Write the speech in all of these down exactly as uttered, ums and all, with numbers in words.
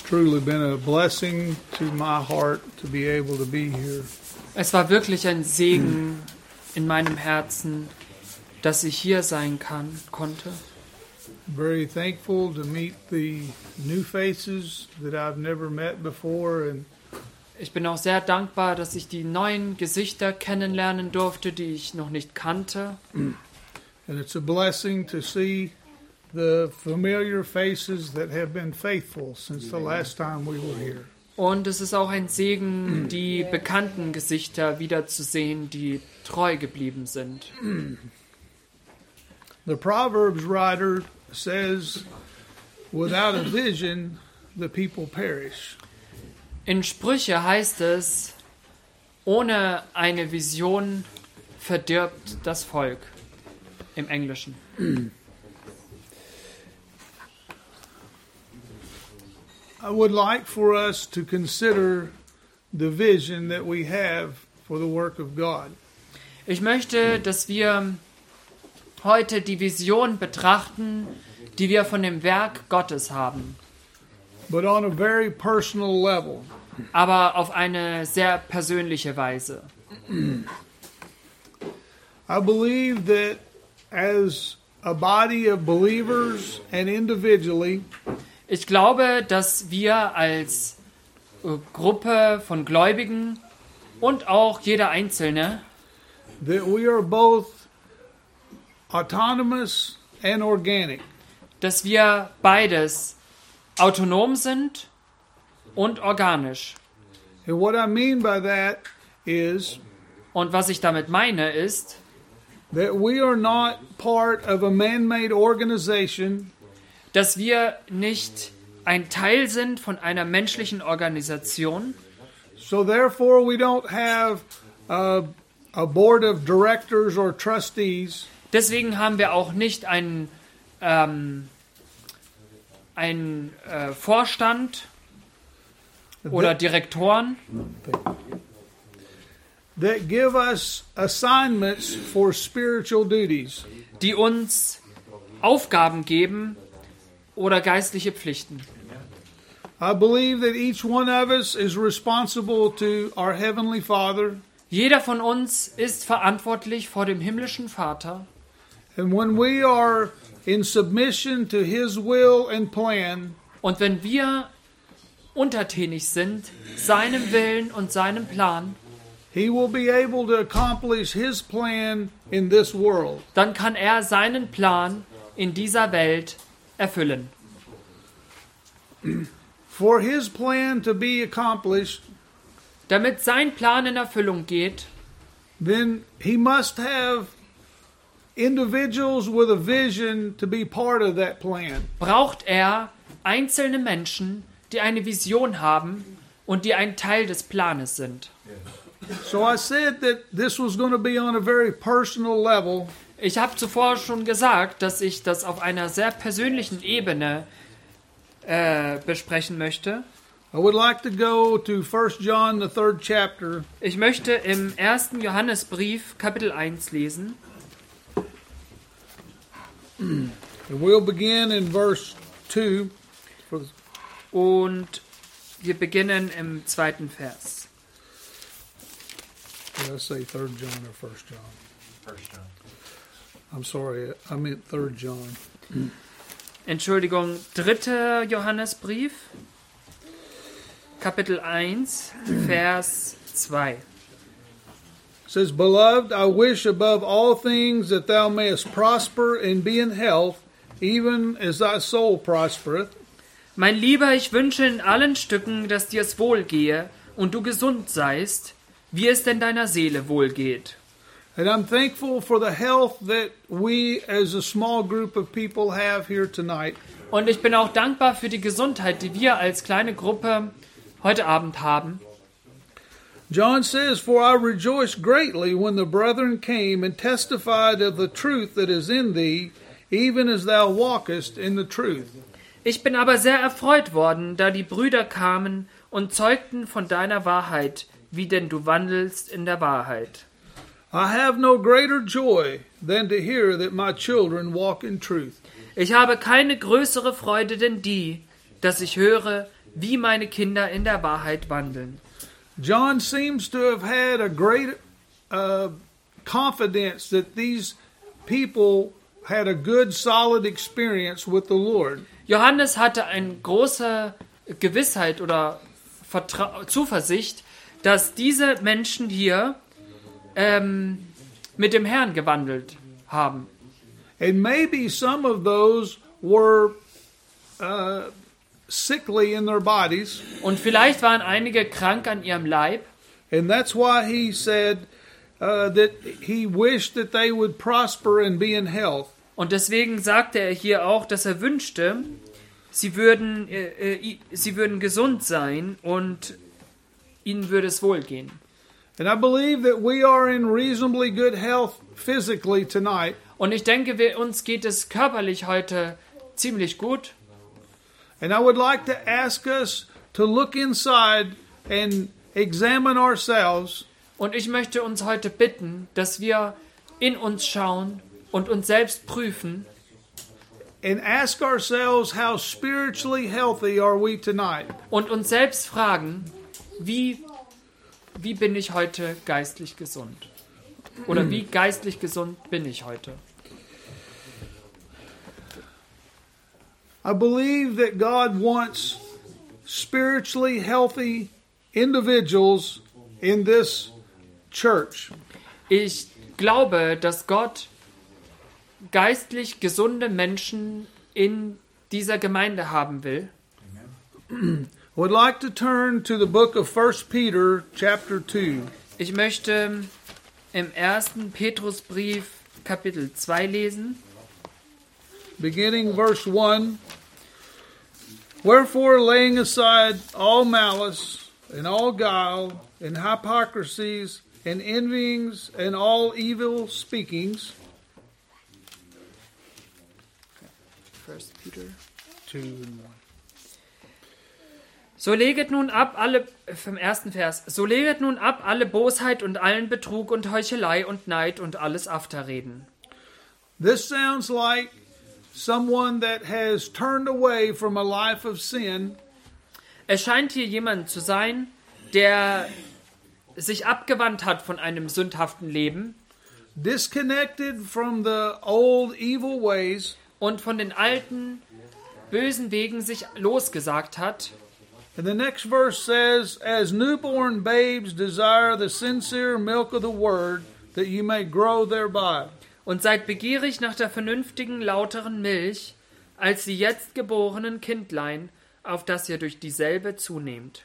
truly been a blessing to my heart to be able to be here. Es war wirklich ein Segen in meinem Herzen, dass ich hier sein kann, konnte. Very thankful to meet the new faces that I've never met before, and Ich bin auch sehr dankbar, dass ich die neuen Gesichter kennenlernen durfte, die ich noch nicht kannte. and it's a blessing to see the familiar faces that have been faithful since the last time we were here. Und es ist auch ein Segen, die bekannten Gesichter wiederzusehen, die treu geblieben sind. The Proverbs writer says, without a vision, the people perish. In Sprüche heißt es, ohne eine Vision verdirbt das Volk. Im Englischen. I would like for us to consider the vision that we have for the work of God. Ich möchte, dass wir heute die Vision betrachten, die wir von dem Werk Gottes haben, But on a very personal level. aber auf eine sehr persönliche Weise. I believe that as a body of believers and individually, Ich glaube, dass wir als äh, Gruppe von Gläubigen und auch jeder Einzelne, that we are both autonomous and organic. dass wir beides autonom sind und organisch. And what I mean by that is Und was ich damit meine ist, that we are not part of a man-made organization dass wir nicht ein Teil sind von einer menschlichen Organisation, so therefore we don't have a, a board of directors or trustees. deswegen haben wir auch nicht einen, ähm, einen äh, Vorstand oder Direktoren, that give us assignments for spiritual duties. die uns Aufgaben geben oder geistliche Pflichten. I believe that each one of us is responsible to our Heavenly Father. Jeder von uns ist verantwortlich vor dem himmlischen Vater. And when we are in submission to His will and plan, Und wenn wir untertänig sind, seinem Willen und seinem Plan, He will be able to accomplish His plan in this world. dann kann er seinen Plan in dieser Welt erfüllen. For His plan to be accomplished, Damit sein Plan in Erfüllung geht, then He must have individuals with a vision to be part of that plan. braucht er einzelne Menschen, die eine Vision haben und die ein Teil des Planes sind. So I said that this was going to be on a very personal level. Ich habe zuvor schon gesagt, dass ich das auf einer sehr persönlichen Ebene äh, besprechen möchte. I would like to go to First John, the third chapter, Ich möchte im ersten Johannesbrief Kapitel eins lesen. and we'll begin in verse two. Und wir beginnen im zweiten Vers. Did I say Third John or First John? First John. I'm sorry, I meant Third John. Entschuldigung, dritter Johannesbrief, Kapitel eins, Vers zwei. It says, "Beloved, I wish above all things that thou mayest prosper and be in health, even as thy soul prospereth. Mein Lieber, ich wünsche in allen Stücken, dass dir's wohlgehe und du gesund seist, wie es denn deiner Seele wohlgeht." And I'm thankful for the health that we as a small group of people have here tonight. Und ich bin auch dankbar für die Gesundheit, die wir als kleine Gruppe heute Abend haben. John says, "For I rejoiced greatly when the brethren came and testified of the truth that is in thee, even as thou walkest in the truth." Ich bin aber sehr erfreut worden, da die Brüder kamen und zeugten von deiner Wahrheit, wie denn du wandelst in der Wahrheit. I have no greater joy than to hear that my children walk in truth. Ich habe keine größere Freude denn die, dass ich höre, wie meine Kinder in der Wahrheit wandeln. John seems to have had a great uh, confidence that these people had a good, solid experience with the Lord. Johannes hatte eine große Gewissheit oder Vertra- Zuversicht, dass diese Menschen hier ähm, mit dem Herrn gewandelt haben. And maybe some of those were uh, sickly in their bodies. Und vielleicht waren einige krank an ihrem Leib. And that's why he said uh, that he wished that they would prosper and be in health. Und deswegen sagte er hier auch, dass er wünschte, sie würden, äh, äh, sie würden gesund sein und ihnen würde es wohlgehen. And I believe that we are in reasonably good health physically tonight. Und ich denke, wir, uns geht es körperlich heute ziemlich gut. And I would like to ask us to look inside and examine ourselves. Und ich möchte uns heute bitten, dass wir in uns schauen und uns selbst prüfen And ask ourselves, how spiritually healthy are we tonight? und uns selbst fragen, wie, wie bin ich heute geistlich gesund? Oder wie geistlich gesund bin ich heute? I believe that God wants spiritually healthy individuals in this church. Ich glaube, dass Gott geistlich gesunde Menschen in dieser Gemeinde haben will. I would like to turn to the book of First Peter, chapter two. Ich möchte im ersten Petrusbrief Kapitel zwei lesen. Beginning verse one. Wherefore, laying aside all malice, and all guile, and hypocrisies, and envyings, and all evil speakings. First Peter. Two and one. So leget nun ab alle, vom ersten Vers, so leget nun ab alle Bosheit und allen Betrug und Heuchelei und Neid und alles Afterreden. This sounds like someone that has turned away from a life of sin Es scheint hier jemand zu sein, der sich abgewandt hat von einem sündhaften Leben disconnected from the old evil ways, und von den alten, bösen Wegen sich losgesagt hat. and the next verse says, as newborn babes desire the sincere milk of the word, that you may grow thereby. Und seid begierig nach der vernünftigen, lauteren Milch, als die jetzt geborenen Kindlein, auf das ihr durch dieselbe zunehmt.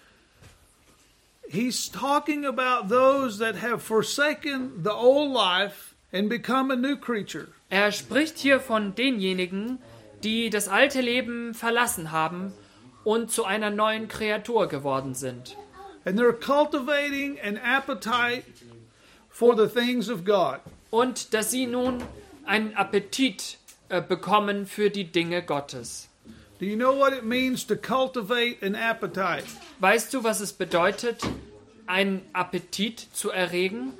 He's talking about those that have forsaken the old life and become a new creature. Er spricht hier von denjenigen, die das alte Leben verlassen haben und zu einer neuen Kreatur geworden sind. And they're cultivating an appetite for the things of God. Und dass sie nun einen Appetit äh, bekommen für die Dinge Gottes. Do you know what it means to cultivate an appetite? Weißt du, was es bedeutet, einen Appetit zu erregen?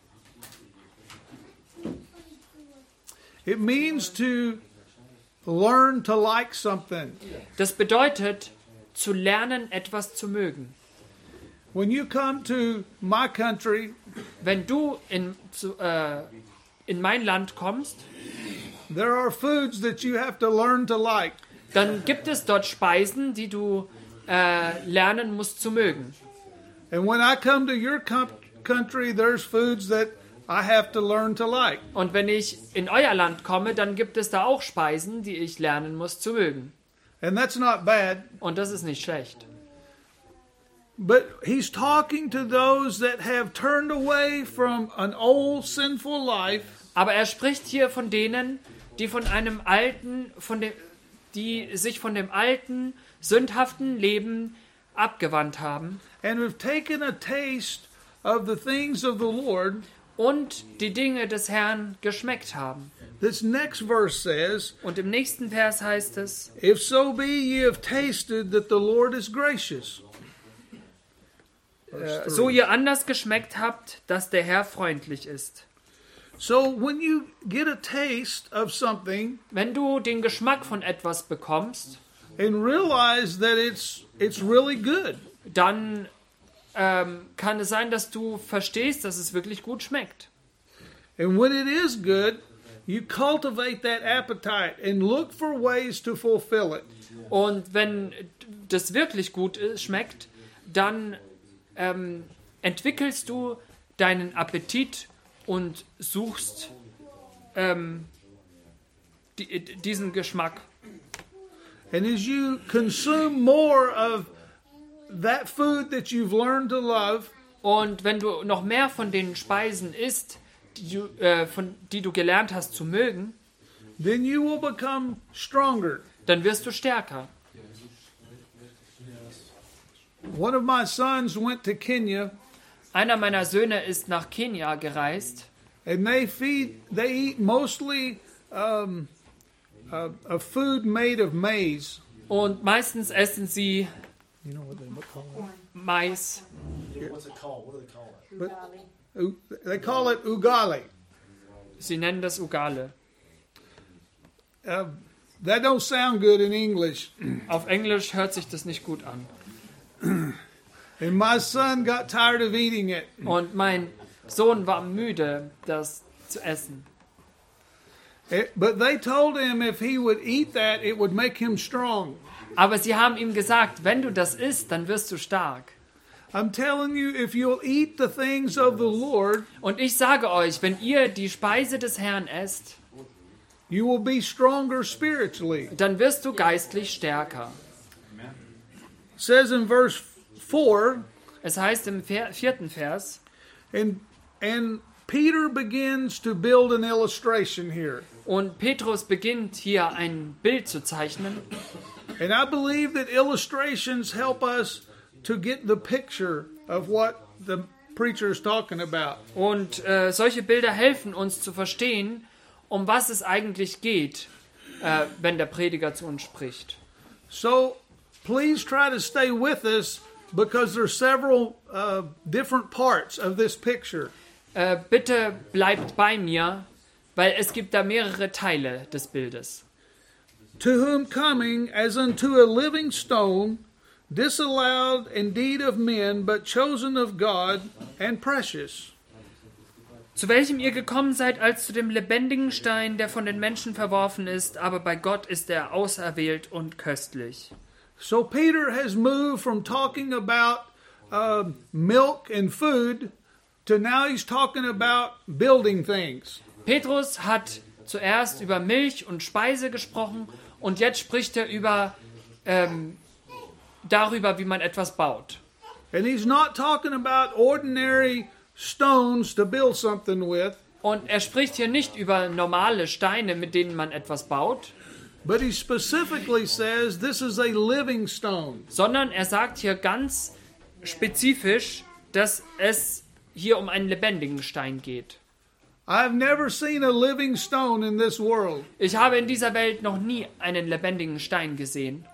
It means to learn to like something. Das bedeutet, zu lernen, etwas zu mögen. When you come to my country, Wenn du in, zu, äh, in mein Land kommst, there are foods that you have to learn to like. dann gibt es dort Speisen, die du äh, lernen musst zu mögen. And when I come to your com- country, there's foods that I have to learn to like. Und wenn ich in euer Land komme, dann gibt es da auch Speisen, die ich lernen muss zu mögen. And that's not bad. Und das ist nicht schlecht. But he's talking to those that have turned away from an old sinful life Aber er spricht hier von denen, die von einem alten, von dem, die sich von dem alten, sündhaften Leben abgewandt haben and have taken a taste of the things of the Lord. und die Dinge des Herrn geschmeckt haben. This next verse says, Und im nächsten Vers heißt es, if so be ye have tasted that the Lord is gracious. äh, so ihr anders geschmeckt habt, dass der Herr freundlich ist. So when you get a taste of something, Wenn du den Geschmack von etwas bekommst, and realize that it's it's really good. dann ähm, kann es sein, dass du verstehst, dass es wirklich gut schmeckt. And when it is good, you cultivate that appetite and look for ways to fulfill it. Und wenn das wirklich gut ist, schmeckt, dann ähm, entwickelst du deinen Appetit und suchst ähm, die, diesen Geschmack. And as you consume more of that food that you've learned to love, Und wenn du noch mehr von den Speisen isst, die du, äh, von, die du gelernt hast zu mögen, then you will become stronger. dann wirst du stärker. One of my sons went to Kenya, Einer meiner Söhne ist nach Kenia gereist and they feed, they eat mostly um, uh, a food made of maize. und meistens essen sie You know what they call it? Mais. What's it called? What do they call it? But, u- they call it ugali. Sie nennen das Ugale. Uh, that don't sound good in English. Auf Englisch hört sich das nicht gut an. And my son got tired of eating it. Und mein Sohn war müde, das zu essen. It- But they told him if he would eat that, it would make him strong. Aber sie haben ihm gesagt, wenn du das isst, dann wirst du stark. I'm telling you, if you'll eat the things of the Lord, Und ich sage euch, wenn ihr die Speise des Herrn esst, you will be stronger spiritually. dann wirst du geistlich stärker. It says in verse four, Es heißt im vier- vierten Vers, and and Peter begins to build an illustration here. und Petrus beginnt hier ein Bild zu zeichnen. And I believe that illustrations help us to get the picture of what the preacher is talking about. Und äh, solche Bilder helfen uns zu verstehen, um was es eigentlich geht, äh, wenn der Prediger zu uns spricht. So please try to stay with us because there's several uh, different parts of this picture. Äh, bitte bleibt bei mir, weil es gibt da mehrere Teile des Bildes. To whom coming as unto a living stone, disallowed indeed of men, but chosen of God and precious. Zu welchem ihr gekommen seid als zu dem lebendigen Stein, der von den Menschen verworfen ist, aber bei Gott ist er auserwählt und köstlich. So Peter has moved from talking about uh, milk and food to now he's talking about building things. Petrus hat zuerst über Milch und Speise gesprochen und jetzt spricht er über ähm, darüber, wie man etwas baut. And he's not talking about ordinary stones to build something with, Und er spricht hier nicht über normale Steine, mit denen man etwas baut, but he specifically says this is a living stone. sondern er sagt hier ganz spezifisch, dass es hier um einen lebendigen Stein geht. I've never seen a living stone in this world. Ich habe in dieser Welt noch nie einen lebendigen Stein gesehen.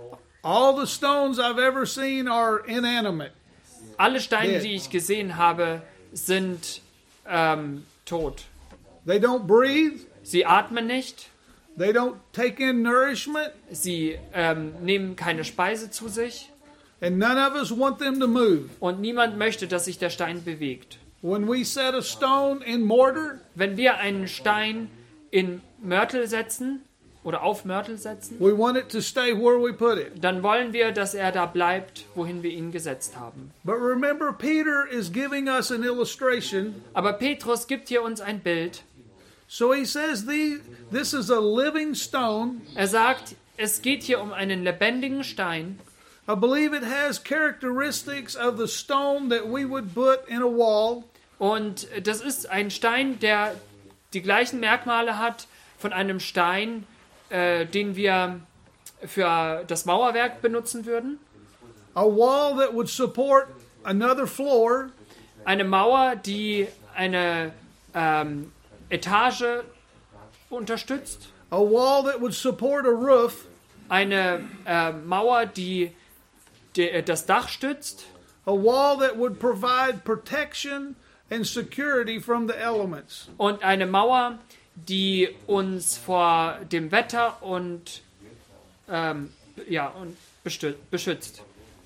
All the stones I've ever seen are inanimate. Alle Steine, Dead. die ich gesehen habe, sind ähm, tot. They don't breathe. Sie atmen nicht, They don't take in nourishment. sie ähm, nehmen keine Speise zu sich And none of us want them to move. und niemand möchte, dass sich der Stein bewegt. When we set a stone in mortar, Wenn wir einen Stein in Mörtel setzen oder auf Mörtel setzen, we want it to stay where we put it. dann wollen wir, dass er da bleibt, wohin wir ihn gesetzt haben. But remember, Peter is giving us an illustration. Aber Petrus gibt hier uns ein Bild. So he says the, this is a living stone. Er sagt, es geht hier um einen lebendigen Stein. I believe it has characteristics of the stone that we would put in a wall. Und das ist ein Stein, der die gleichen Merkmale hat von einem Stein, äh, den wir für das Mauerwerk benutzen würden. A wall that would support another floor. Eine Mauer, die eine ähm, Etage unterstützt. A wall that would support a roof. Eine äh, Mauer, die, die das Dach stützt. A wall that would provide protection and security from the elements. Und eine Mauer, die uns vor dem Wetter und ähm, ja, und bestü- beschützt.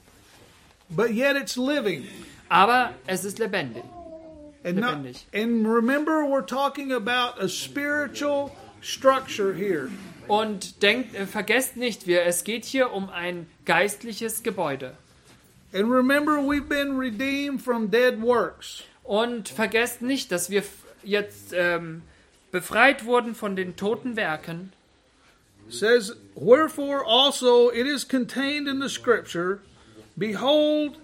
But yet it's living. Aber es ist lebendig. And, not, Lebendig. and remember, we're talking about a spiritual structure here. Und denkt, äh, vergesst nicht, wir, es geht hier um ein geistliches Gebäude. And remember, we've been redeemed from dead works. Und vergesst nicht, dass wir f- jetzt ähm, befreit wurden von den toten Werken. It says, wherefore also it is contained in the scripture, behold,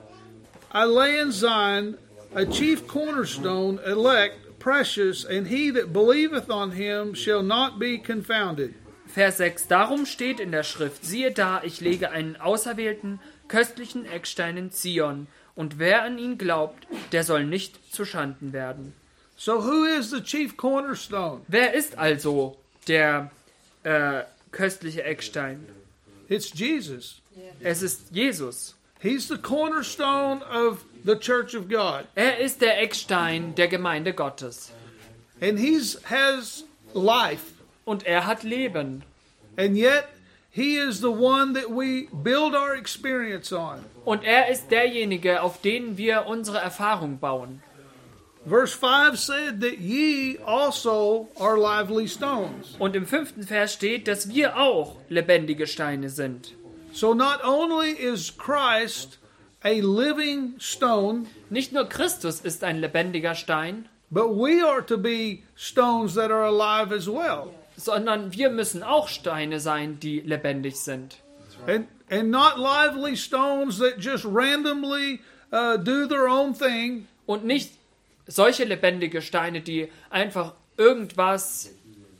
I lay in Zion a chief cornerstone, elect, precious, and he that believeth on him shall not be confounded. Vers sechs. Darum steht in der Schrift, siehe da, ich lege einen auserwählten, köstlichen Eckstein in Zion, und wer an ihn glaubt, der soll nicht zuschanden werden. So who is the chief cornerstone? Wer ist also der äh, köstliche Eckstein? It's Jesus. Es ist Jesus. He's the cornerstone of the church of God. Er ist der Eckstein der Gemeinde Gottes. And he's has life. Und er hat Leben. And yet he is the one that we build our experience on. Und er ist derjenige, auf den wir unsere Erfahrung bauen. Verse five said that ye also are lively stones. Und im fünften Vers steht, dass wir auch lebendige Steine sind. So not only is Christ a living stone, Nicht nur Christus ist ein lebendiger Stein, but we are to be stones that are alive as well. sondern wir müssen auch Steine sein, die lebendig sind. And and not lively stones that just randomly uh, do their own thing, Und nicht solche lebendige Steine, die einfach irgendwas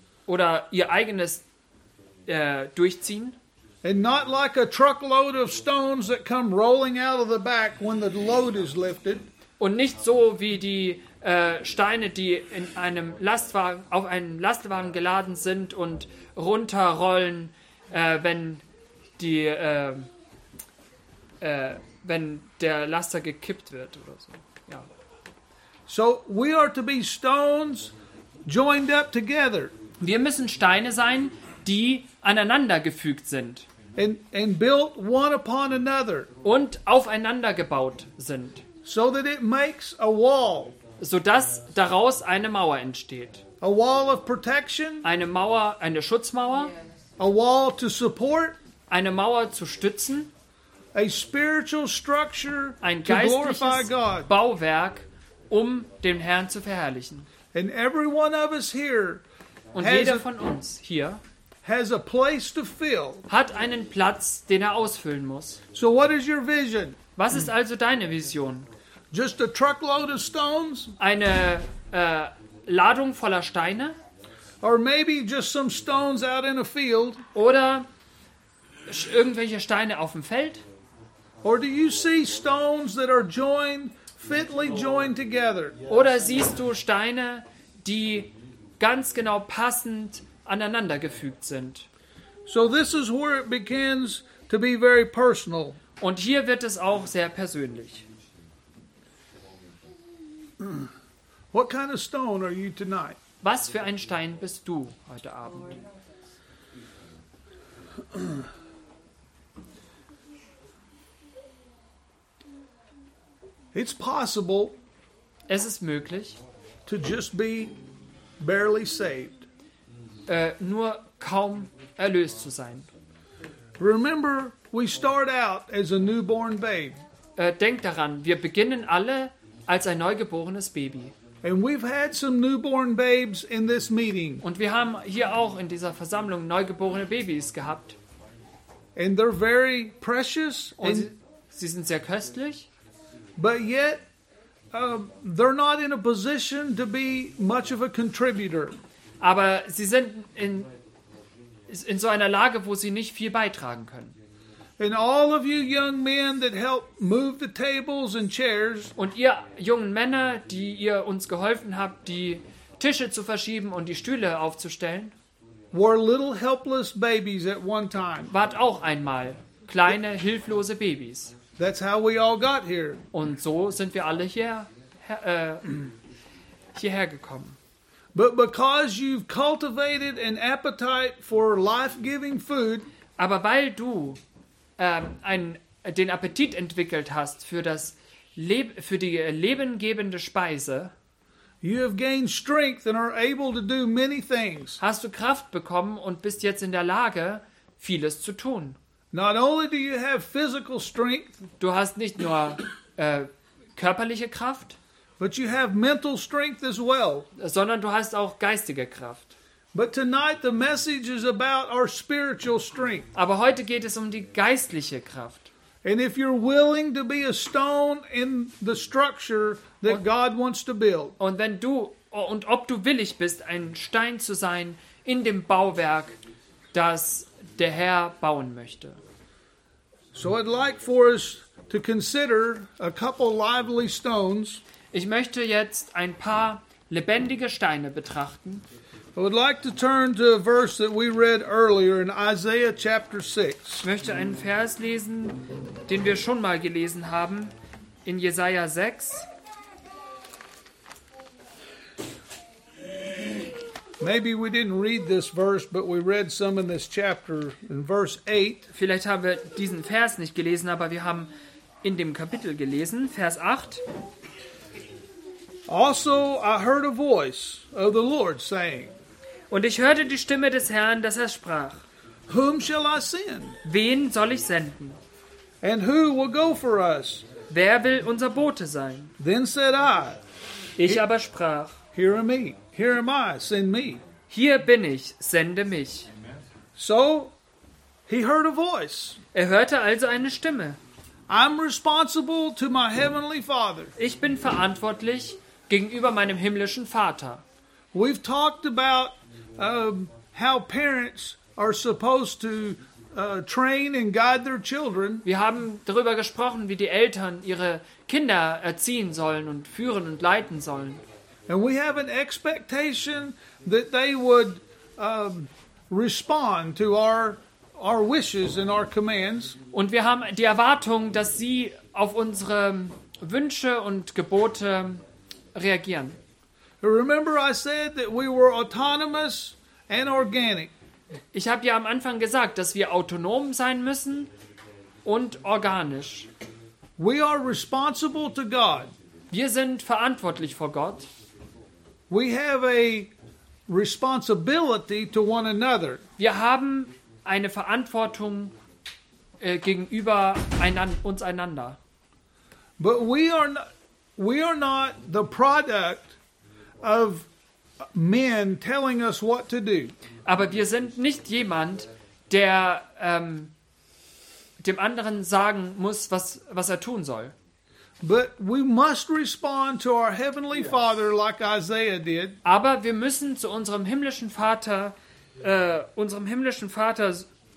oder ihr eigenes äh, durchziehen. and not like a truckload of stones that come rolling out of the back when the load is lifted. Und nicht so wie die äh, Steine, die in einem Lastwagen, auf einem Lastwagen geladen sind und runterrollen, äh, wenn die, äh, äh, wenn der Laster gekippt wird oder so. Ja. So we are to be stones joined up together Wir müssen Steine sein, die aneinander gefügt sind and, and built one upon another und aufeinander gebaut sind, so that it makes a wall, sodass daraus eine Mauer entsteht. a wall of protection, Eine Mauer, eine Schutzmauer, a wall to support, eine Mauer zu stützen, a spiritual structure ein to glorify geistliches God. Bauwerk, um den Herrn zu verherrlichen. And every one of us here Und has jeder a, von uns hier has a place to fill. hat einen Platz, den er ausfüllen muss. So what is your vision? Was ist also deine Vision? Just a truckload of stones? Eine äh, Ladung voller Steine? Or maybe just some stones out in a field? Oder sch- irgendwelche Steine auf dem Feld? Or do you see stones that are joined, fitly joined together? Oder siehst du Steine, die ganz genau passend aneinandergefügt sind? So this is where it begins to be very personal. Und hier wird es auch sehr persönlich. What kind of stone are you tonight? Was für ein Stein bist du heute Abend? It's possible Es ist möglich, to just be barely saved. äh, nur kaum erlöst zu sein. Remember, we start out as a newborn babe, Äh, denkt daran, wir beginnen alle als ein neugeborenes Baby. and we've had some newborn babes in this meeting, Und wir haben hier auch in dieser Versammlung neugeborene Babys gehabt. and they're very precious, Und sie, and, sie sind sehr köstlich, but yet um, they're not in a position to be much of a contributor. aber sie sind in, in so einer Lage, wo sie nicht viel beitragen können. And all of you young men that help move the tables and chairs, Und ihr jungen Männer, die ihr uns geholfen habt, die Tische zu verschieben und die Stühle aufzustellen, were little helpless babies at one time. wart auch einmal kleine, hilflose Babys. That's how we all got here. Und so sind wir alle hier, her, äh, hierher gekommen. But because you've cultivated an appetite for life-giving food, Aber weil du ähm, ein, den Appetit entwickelt hast für, das Leb- für die lebengebende Speise, you have gained strength and are able to do many things. hast du Kraft bekommen und bist jetzt in der Lage, vieles zu tun. Not only do you have physical strength, Du hast nicht nur äh, körperliche Kraft, but you have mental strength as well. sondern du hast auch geistige Kraft. But tonight the message is about our spiritual strength. Aber heute geht es um die geistliche Kraft. And if you're willing to be a stone in the structure that God wants to build, Und wenn du und ob du willig bist, ein Stein zu sein in dem Bauwerk, das der Herr bauen möchte. so I'd like for us to consider a couple lively stones. Ich möchte jetzt ein paar lebendige Steine betrachten. I would like to turn to a verse that we read earlier in Isaiah chapter six. Ich möchte einen Vers lesen, den wir schon mal gelesen haben, in Jesaja sechs. Maybe we didn't read this verse, but we read some in this chapter in verse eight. Vielleicht haben wir diesen Vers nicht gelesen, aber wir haben in dem Kapitel gelesen, Vers acht. Also I heard a voice of the Lord saying, Und ich hörte die Stimme des Herrn, dass er sprach: Whom shall I send? Wen soll ich senden? And who will go for us? Wer will unser Bote sein? Then said I, Ich aber sprach: Here am I, here am I, send me. Hier bin ich, sende mich. So he heard a voice. Er hörte also eine Stimme. I'm responsible to my heavenly Father. Ich bin verantwortlich gegenüber meinem himmlischen Vater. We've talked about um, how parents are supposed to uh, train and guide their children. Wir haben darüber gesprochen, wie die Eltern ihre Kinder erziehen sollen und führen und leiten sollen. And we have an expectation that they would um, respond to our our wishes and our commands. Und wir haben die Erwartung, dass sie auf unsere Wünsche und Gebote reagieren. Remember I said that we were autonomous and organic. Ich habe ja am Anfang gesagt, dass wir autonom sein müssen und organisch. We are responsible to God. Wir sind verantwortlich vor Gott. We have a responsibility to one another. Wir haben eine Verantwortung äh, gegenüber einan- uns einander. But we are not, we are not the product of men telling us what to do. Aber wir sind nicht jemand, der ähm, dem anderen sagen muss, was, was er tun soll. But we must respond to our Heavenly Father like Isaiah did. Aber wir müssen zu unserem himmlischen Vater, äh, unserem himmlischen Vater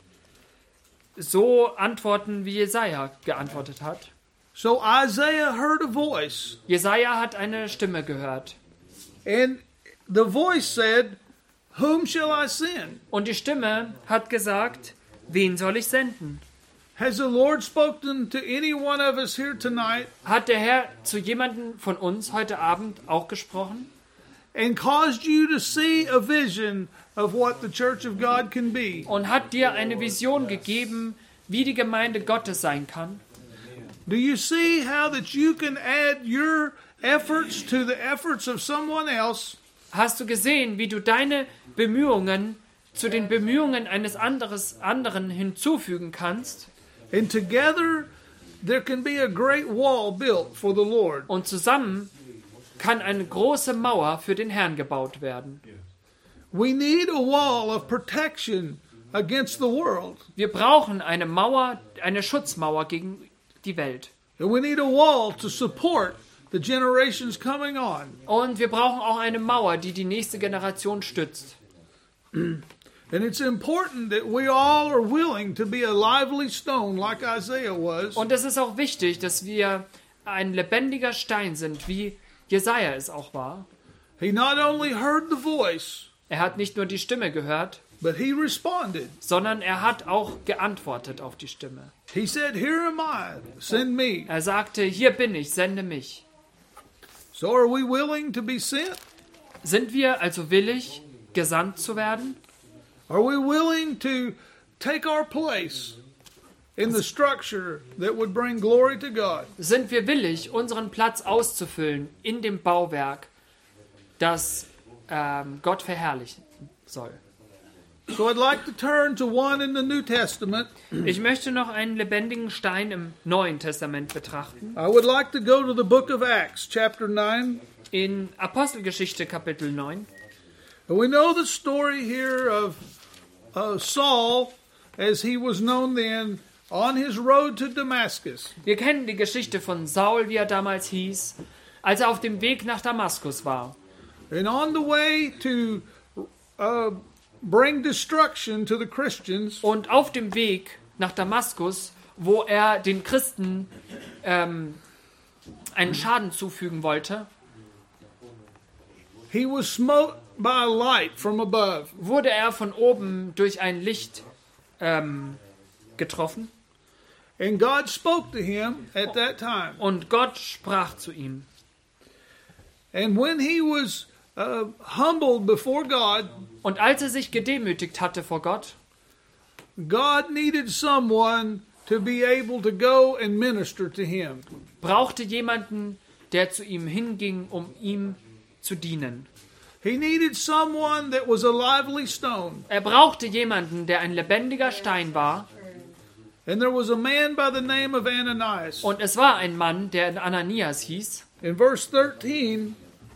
so antworten, wie Jesaja geantwortet hat. So Isaiah heard a voice, Jesaja hat eine Stimme gehört. and the voice said, Whom shall I send? Und die Stimme hat gesagt: Wen soll ich senden? Has the Lord spoken to any one of us here tonight Hat der Herr zu jemandem von uns heute Abend auch gesprochen? and caused you to see a vision of what the church of God can be? Und hat dir eine Vision gegeben, wie die Gemeinde Gottes sein kann? Do you see how that you can add your efforts to the efforts of someone else? Hast du gesehen, wie du deine Bemühungen zu den Bemühungen eines anderes, anderen hinzufügen kannst? And together there can be a great wall built for the Lord. Und zusammen kann eine große Mauer für den Herrn gebaut werden. We need a wall of protection against the world. Wir brauchen eine Mauer, eine Schutzmauer gegen die Welt. And we need a wall to support the generations coming on. Und wir brauchen auch eine Mauer, die die nächste Generation stützt. And it's important that we all are willing to be a lively stone like Isaiah was. Und es ist auch wichtig, dass wir ein lebendiger Stein sind, wie Jesaja es auch war. He not only heard the voice, Er hat nicht nur die Stimme gehört, but he responded. sondern er hat auch geantwortet auf die Stimme. He said, Here am I, send me. Er sagte: Hier bin ich, sende mich. So are we willing to be sent? Sind wir also willig, gesandt zu werden? Are we willing to take our place in the structure that would bring glory to God. Sind wir willig, unseren Platz auszufüllen in dem Bauwerk, das ähm, Gott verherrlichen soll? So I'd like to turn to one in the New Testament. Ich möchte noch einen lebendigen Stein im Neuen Testament betrachten. I would like to go to the book of Acts, chapter nine. In Apostelgeschichte Kapitel neun. And we know the story here of uh, Saul, as he was known then, on his road to Damascus. Wir kennen die Geschichte von Saul, wie er damals hieß, als er auf dem Weg nach Damaskus war. And on the way to uh, bring destruction to the Christians, Und auf dem Weg nach Damaskus, wo er den Christen ähm, einen Schaden zufügen wollte, he was smote by a light from above. wurde er von oben durch ein Licht ähm, getroffen. And God spoke to him at that time. Und Gott sprach zu ihm. And when he was uh, humbled before God, Und als er sich gedemütigt hatte vor Gott, God needed someone to be able to go and minister to him. brauchte jemanden, der zu ihm hinging, um ihm zu dienen. He needed someone that was a lively stone. Er brauchte jemanden, der ein lebendiger Stein war. And there was a man by the name of Ananias. Und es war ein Mann, der Ananias hieß, In verse thirteen,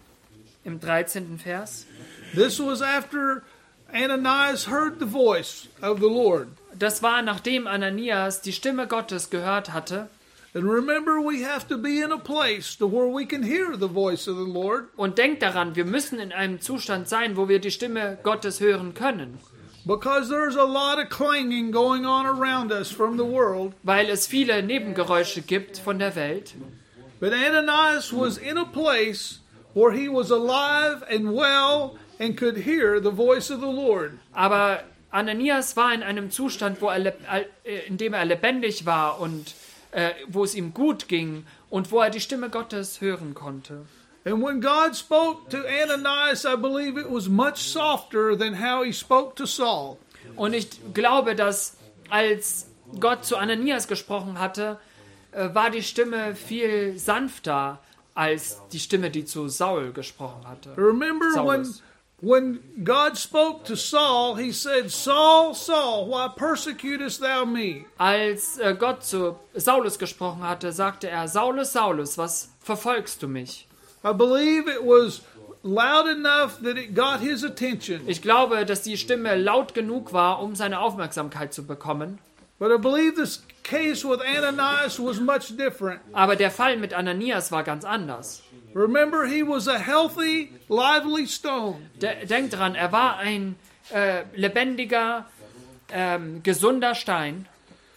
im dreizehnten Vers. this was after Ananias heard the voice of the Lord. Das war, nachdem Ananias die Stimme Gottes gehört hatte. And remember, we have to be in a place to where we can hear the voice of the Lord, Und denkt daran, wir müssen in einem Zustand sein, wo wir die Stimme Gottes hören können. because there's a lot of clanging going on around us from the world. Weil es viele Nebengeräusche gibt von der Welt. But Ananias was in a place where he was alive and well and could hear the voice of the Lord. Aber Ananias war in einem Zustand, wo er, leb- äh, in dem er lebendig war und äh, wo es ihm gut ging und wo er die Stimme Gottes hören konnte. And when God spoke to Ananias, I believe it was much softer than how he spoke to Saul. Und ich glaube, dass als Gott zu Ananias gesprochen hatte, äh, war die Stimme viel sanfter als die Stimme, die zu Saul gesprochen hatte. Remember when, Saulus. when God spoke to Saul, he said, Saul, Saul, why persecutest thou me? Als äh, Gott zu Saulus gesprochen hatte, sagte er, Saulus, Saulus, was verfolgst du mich? I believe it was loud enough that it got his attention. Ich glaube, dass die Stimme laut genug war, um seine Aufmerksamkeit zu bekommen. But I believe this case with Ananias was much different. Aber der Fall mit Ananias war ganz anders. Remember, he was a healthy, lively stone. De- denkt dran, er war ein äh, lebendiger, ähm, gesunder Stein,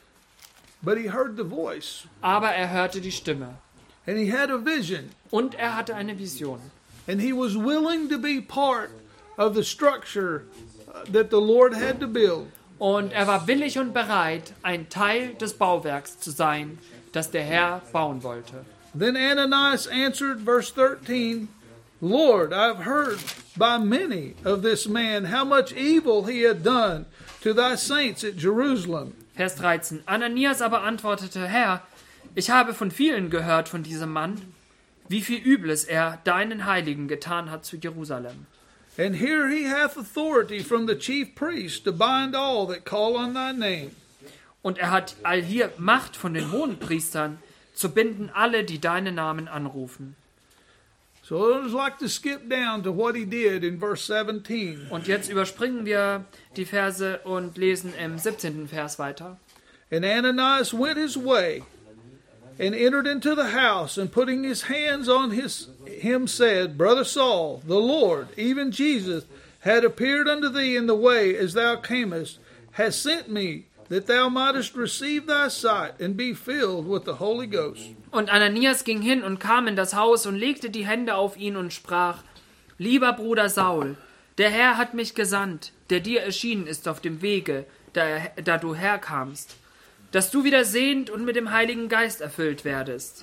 But he heard the voice. aber er hörte die Stimme. And he had a vision. Und er hatte eine Vision. And he was willing to be part of the structure uh, that the Lord had to build. Und er war willig und bereit, ein Teil des Bauwerks zu sein, das der Herr bauen wollte. Then Ananias answered, verse thirteen, Lord, I've heard by many of this man how much evil he had done to thy saints at Jerusalem. Vers dreizehn. Ananias aber antwortete, Herr, ich habe von vielen gehört von diesem Mann, wie viel Übles er deinen Heiligen getan hat zu Jerusalem. And here he hath authority from the chief priest to bind all that call on thy name. Und er hat allhier Macht von den Hohenpriestern, zu binden alle, die deinen Namen anrufen. So I'd just like to skip down to what he did in verse seventeen. Und jetzt überspringen wir die Verse und lesen im siebzehnten Vers weiter. And Ananias went his way and entered into the house, and putting his hands on his him said, Brother Saul, the Lord, even Jesus, had appeared unto thee in the way as thou camest, has sent me, that thou mightest receive thy sight and be filled with the Holy Ghost. Und Ananias ging hin und kam in das Haus und legte die Hände auf ihn und sprach, Lieber Bruder Saul, der Herr hat mich gesandt, der dir erschienen ist auf dem Wege, da, er, da du herkamst, dass du wieder sehend und mit dem Heiligen Geist erfüllt werdest.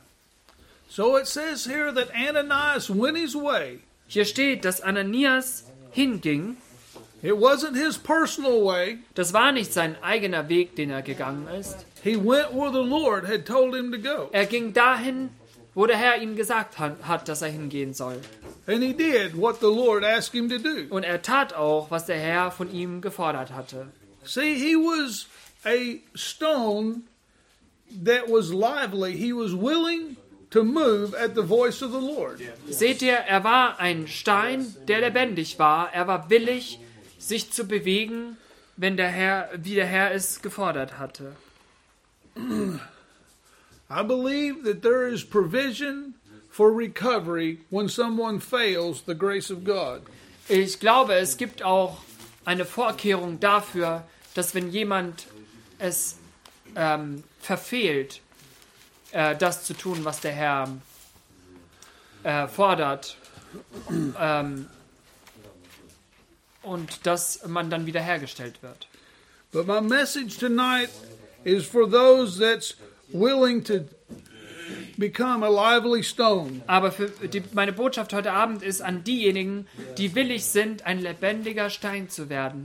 So it says here that Ananias went his way. Hier steht, dass Ananias hinging. It wasn't his personal way. Das war nicht sein eigener Weg, den er gegangen ist. He went where the Lord had told him to go. Er ging dahin, wo der Herr ihm gesagt hat, hat, dass er hingehen soll. And he did what the Lord asked him to do. Und er tat auch, was der Herr von ihm gefordert hatte. See, he was a stone that was lively. He was willing to move at the voice of the Lord. Seht ihr, er war ein Stein, der lebendig war. Er war willig, sich zu bewegen, wenn der Herr, wie der Herr es gefordert hatte. I believe that there is provision for recovery when someone fails the grace of God. Ich glaube, es gibt auch eine Vorkehrung dafür, dass wenn jemand es ähm, verfehlt, äh, das zu tun, was der Herr äh, fordert, ähm, und dass man dann wiederhergestellt wird. But my message tonight is for those that's willing to become a lively stone. Aber für die, meine Botschaft heute Abend ist an diejenigen, die willig sind, ein lebendiger Stein zu werden.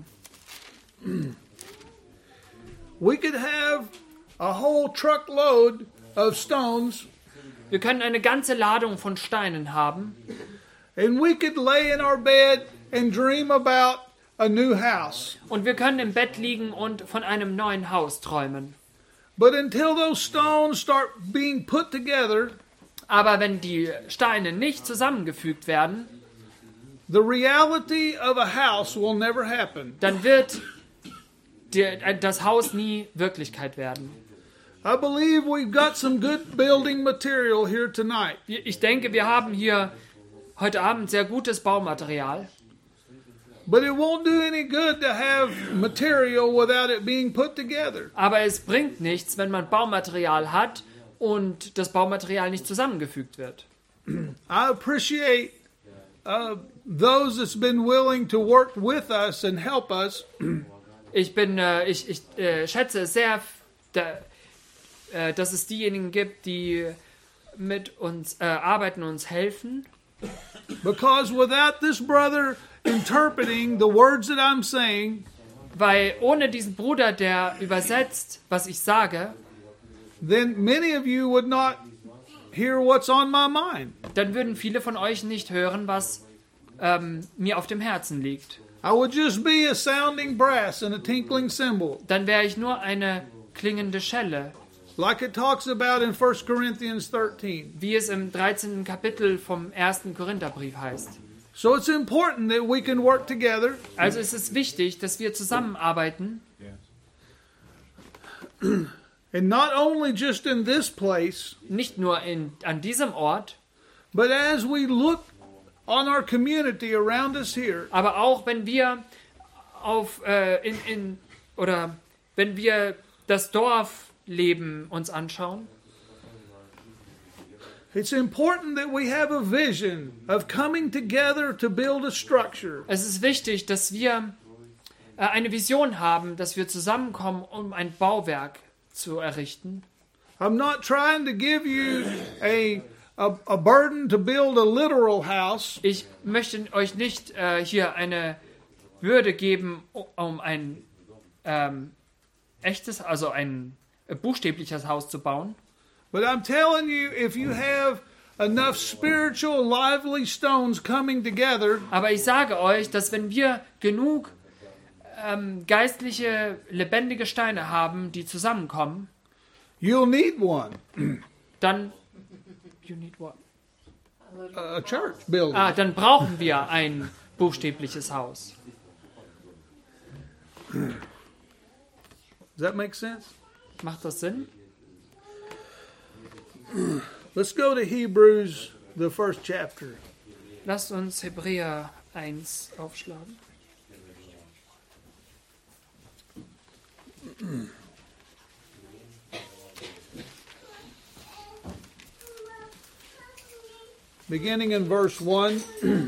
We could have a whole truckload of stones, Wir können eine ganze Ladung von Steinen haben and we could lay in our bed and dream about a new house. und wir können im Bett liegen und von einem neuen Haus träumen. But until those stones start being put together, Aber wenn die Steine nicht zusammengefügt werden, the reality of a house will never happen. dann wird die, das Haus nie Wirklichkeit werden. I believe we've got some good building material here tonight. Ich denke, wir haben hier heute Abend sehr gutes Baumaterial. But it won't do any good to have material without it being put together. Aber es bringt nichts, wenn man Baumaterial hat und das Baumaterial nicht zusammengefügt wird. I appreciate uh, those that's been willing to work with us and help us. Ich bin, äh, ich, ich äh, schätze es sehr, da, äh, dass es diejenigen gibt, die mit uns äh, arbeiten und uns helfen. Because without this brother interpreting the words that I'm saying, Weil ohne diesen Bruder, der übersetzt, was ich sage, then many of you would not hear what's on my mind. dann würden viele von euch nicht hören, was ähm, mir auf dem Herzen liegt. I would just be a sounding brass and a tinkling cymbal, Dann wäre ich nur eine klingende Schelle, like it talks about in First Corinthians thirteen. wie es im dreizehnten Kapitel vom ersten Korintherbrief heißt. So it's important that we can work together. Also ist es wichtig, dass wir zusammenarbeiten, And not only just in this place, nicht nur in, an diesem Ort, but as we look on our community around us here, aber auch wenn wir auf äh, in, in oder wenn wir das Dorfleben uns anschauen. it's important that we have a vision of coming together to build a structure. Es ist wichtig, dass wir äh, eine Vision haben, dass wir zusammenkommen, um ein Bauwerk zu errichten. I'm not trying to give you a a, a burden to build a literal house. Ich möchte euch nicht äh, hier eine Bürde geben, um ein ähm, echtes, also ein äh, buchstäbliches Haus zu bauen. But I'm telling you, if you have enough spiritual, lively stones coming together, Aber ich sage euch, dass wenn wir genug ähm, geistliche, lebendige Steine haben, die zusammenkommen, you'll need one, dann you need what? a church building. Ah, dann brauchen wir ein buchstäbliches Haus. Does that make sense? Macht das Sinn? Let's go to Hebrews, the first chapter. Lasst uns Hebräer eins aufschlagen. Beginning in verse one,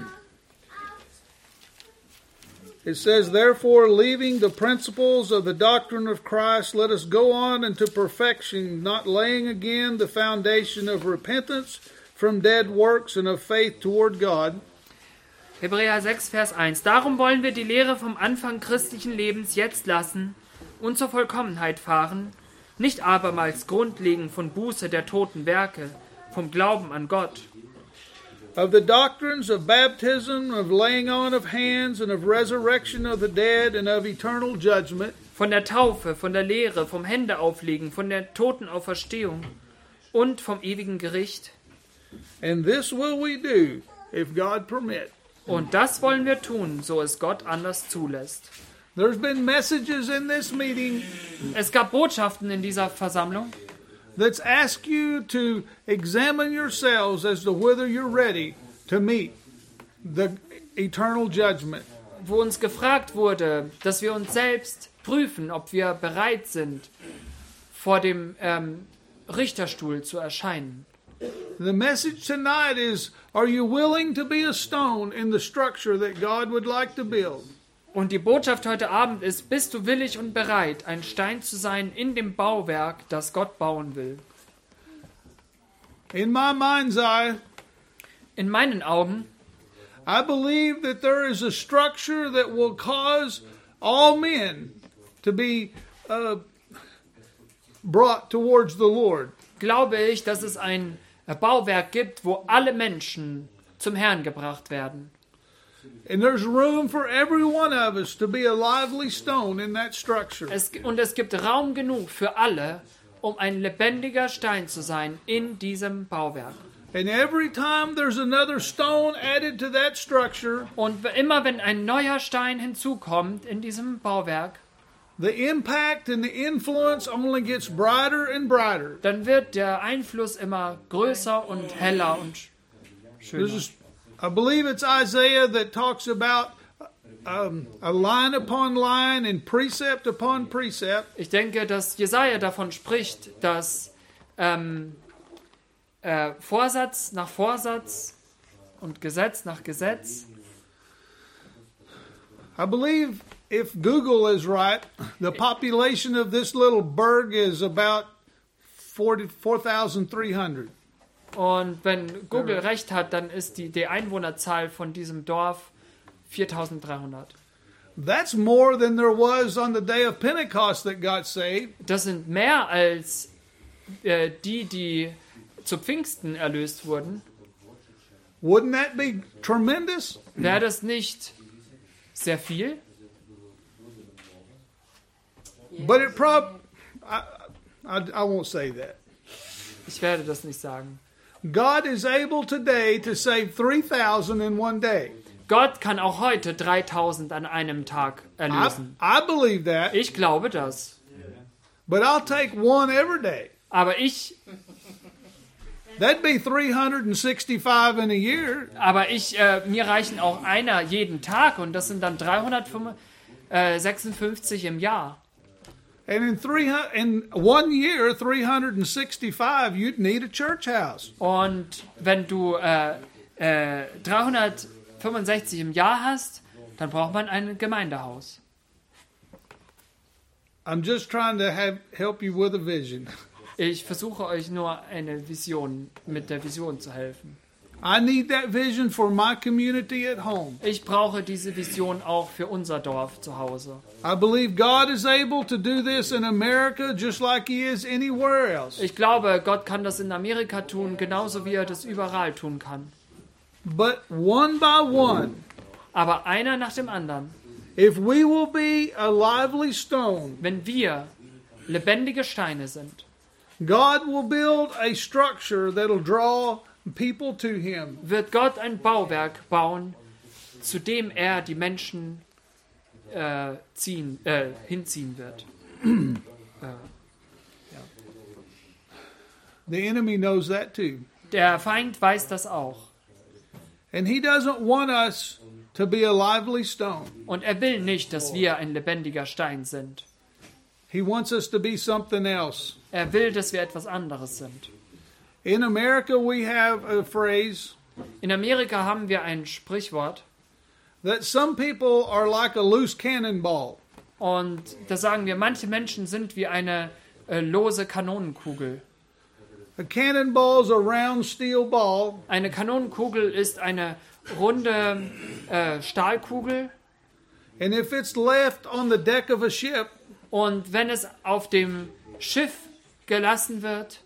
it says, "Therefore, leaving the principles of the doctrine of Christ, let us go on into perfection, not laying again the foundation of repentance from dead works and of faith toward God." Hebräer sechs, Vers eins. Darum wollen wir die Lehre vom Anfang christlichen Lebens jetzt lassen und zur Vollkommenheit fahren, nicht abermals Grundlegen von Buße der toten Werke, vom Glauben an Gott, of the doctrines of baptism, of laying on of hands, and of resurrection of the dead, and of eternal judgment, von der Taufe, von der Lehre, vom Händeauflegen, von der Totenauferstehung und vom ewigen Gericht. and this will we do, if God permit. Und das wollen wir tun, so es Gott anders zulässt. There's been messages in this meeting Es gab Botschaften in dieser Versammlung, that's asked you to examine yourselves as to whether you're ready to meet the eternal judgment. wo uns gefragt wurde, dass wir uns selbst prüfen, ob wir bereit sind, vor dem ähm, Richterstuhl zu erscheinen. The message tonight is, are you willing to be a stone in the structure that God would like to build? Und die Botschaft heute Abend ist, bist du willig und bereit, ein Stein zu sein in dem Bauwerk, das Gott bauen will? In my mind's eye, In meinen Augen I believe that there is a structure that will cause all men to be uh, brought towards the Lord. glaube ich, dass es ein Bauwerk gibt, wo alle Menschen zum Herrn gebracht werden. And there's room for every one of us to be a lively stone in that structure. Es, und es gibt Raum genug für alle, um ein lebendiger Stein zu sein in diesem Bauwerk. And every time there's another stone added to that structure, Und immer wenn ein neuer Stein hinzukommt in diesem Bauwerk, the impact and the influence only gets brighter and brighter. dann wird der Einfluss immer größer und heller und This schöner. is, I believe it's Isaiah that talks about um, a line upon line and precept upon precept. Ich denke, dass Jesaja davon spricht, dass ähm, äh, Vorsatz nach Vorsatz und Gesetz nach Gesetz. I believe if Google is right, the population of this little burg is about four thousand three hundred. Und wenn Google recht hat, dann ist die, die Einwohnerzahl von diesem Dorf viertausenddreihundert. That's more than there was on the day of Pentecost that got saved. Das sind mehr als äh, die, die zu Pfingsten erlöst wurden. Wouldn't that be tremendous? Wäre das nicht sehr viel? But it prob I, I, I won't say that. Ich werde das nicht sagen. God is able today to save three thousand in one day. Gott kann auch heute dreitausend an einem Tag I, erlösen. I believe that, Ich glaube das. but I'll take one every day. Aber ich, That'd be three hundred sixty-five in a year. aber ich, äh, mir reichen auch einer jeden Tag und das sind dann dreihundertsechsundfünfzig im Jahr. And in three hundred, in one year, three hundred sixty-five, you'd need a church house. Und wenn du äh, äh, dreihundertfünfundsechzig im Jahr hast, dann braucht man ein Gemeindehaus. I'm just trying to have help you with a vision. Ich versuche euch nur eine Vision, mit der Vision zu helfen. I need that vision for my community at home. Ich brauche diese Vision auch für unser Dorf zu Hause. I believe God is able to do this in America just like He is anywhere else. Ich glaube, Gott kann das in Amerika tun, genauso wie er das überall tun kann. But one by one, Aber einer nach dem anderen. if we will be a lively stone, Wenn wir lebendige Steine sind, God will build a structure that'll draw people to Him. wird Gott ein Bauwerk bauen, zu dem er die Menschen äh, ziehen, äh, hinziehen wird. The enemy knows that too. Der Feind weiß das auch. And he doesn't want us to be a lively stone. Und er will nicht, dass wir ein lebendiger Stein sind. He wants us to be something else. Er will, dass wir etwas anderes sind. In America, we have a phrase In Amerika haben wir ein Sprichwort that some people are like a loose cannonball. und da sagen wir, manche Menschen sind wie eine äh, lose Kanonenkugel. A cannonball is a round steel ball, Eine Kanonenkugel ist eine runde äh, Stahlkugel and if it's left on the deck of a ship, und wenn es auf dem Schiff gelassen wird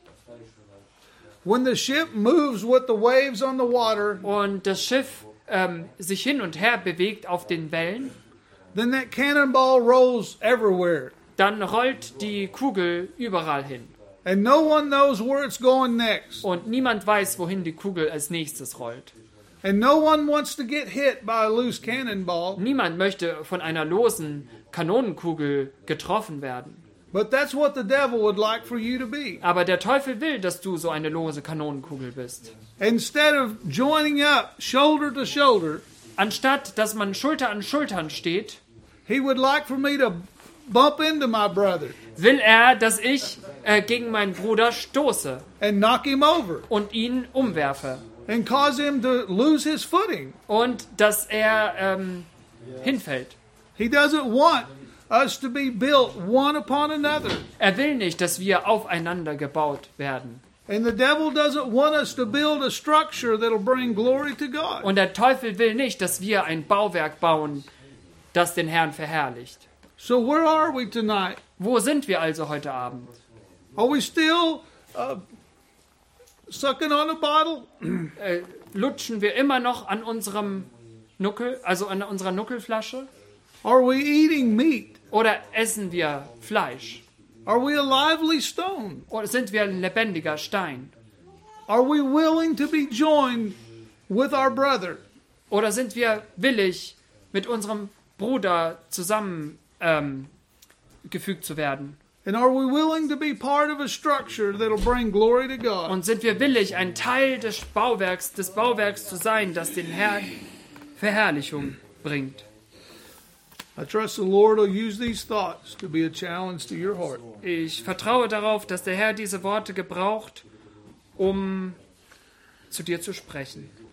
when the ship moves with the waves on the water, und das Schiff ähm, sich hin und her bewegt auf den Wellen, then that cannonball rolls everywhere. dann rollt die Kugel überall hin. And no one knows where it's going next. Und niemand weiß, wohin die Kugel als nächstes rollt. And no one wants to get hit by a loose cannonball. Niemand möchte von einer losen Kanonenkugel getroffen werden. But that's what the devil would like for you to be. Aber der Teufel will, dass du so eine lose Kanonenkugel bist. Instead of joining up shoulder to shoulder, Anstatt, dass man Schulter an Schultern steht, he would like for me to bump into my brother will er, dass ich äh, gegen meinen Bruder stoße and knock him over und ihn umwerfe. and cause him to lose his footing. Und dass er ähm, hinfällt. He doesn't want us to be built one upon another. Er will nicht, dass wir aufeinander gebaut werden. And the devil doesn't want us to build a structure that'll bring glory to God. Und der Teufel will nicht, dass wir ein Bauwerk bauen, das den Herrn verherrlicht. So where are we tonight? Wo sind wir also heute Abend? Are we still uh, sucking on a bottle? Äh, lutschen wir immer noch an unserem Nuckel, also an unserer Nuckelflasche? Are we eating meat? Oder essen wir Fleisch? Are we a lively stone? Oder sind wir ein lebendiger Stein? Are we willing to be joined with our brother? Oder sind wir willig, mit unserem Bruder zusammen ähm, gefügt zu werden? And are we willing to be part of a structure that'll bring glory to God? Und sind wir willig, ein Teil des Bauwerks, des Bauwerks zu sein, das den Herrn Verherrlichung bringt? I trust the Lord will use these thoughts to be a challenge to your heart. Ich vertraue darauf, dass der Herr diese Worte gebraucht, um zu dir zu sprechen.